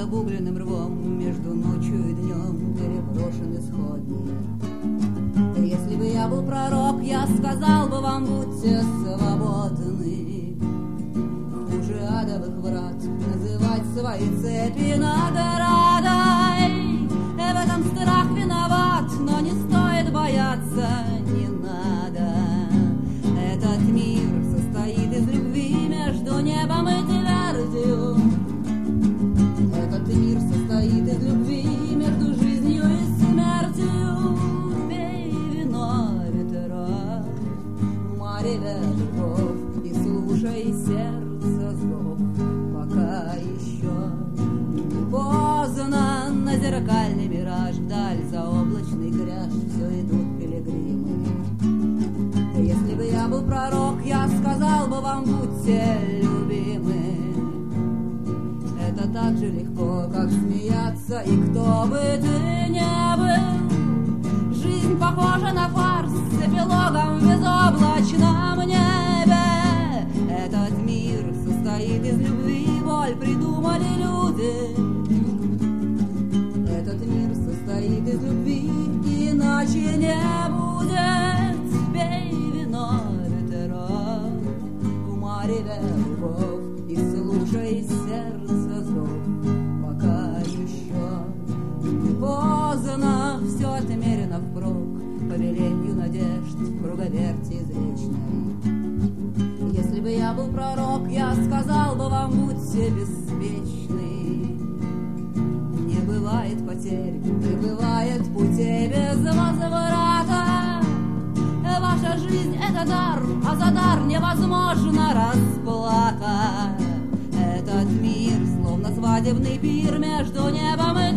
обугленным рвом между ночью и днем переброшен исходник. Если бы я был пророк, я сказал бы вам: будьте свободны. Хуже адовых врат называть свои цепи наградой. В этом страх виноват, но не стоит бояться, не надо. Этот мир состоит из любви между небом и твердью. Этот мир состоит из любви между жизнью и смертью. Пей вино, ветерок, в мареве любовь, и слушай сердце зов, пока еще не поздно. На зеркальный мираж вдаль, за облачный кряж все идут пилигримы. Если бы я был пророк, я сказал бы вам: будьте любимы. Это так же легко, как смеяться, и кто бы ты ни был. Жизнь похожа на фарс с эпилогом в безоблачном небе. Этот мир состоит из любви, боль придумали люди. Этот мир состоит из любви, иначе не будет. Пей вино, ветерок, в мареве любовь, и слушай сердце зов, пока еще не поздно. Все отмерено впрок, по веленью надежд в круговерти извечной. Если бы я был пророк, я сказал бы вам: будьте беспечны. Не бывает потерь, не бывает путей без возврата. Ваша жизнь — это дар, а за дар невозможна расплата. Этот мир словно свадебный пир между небом и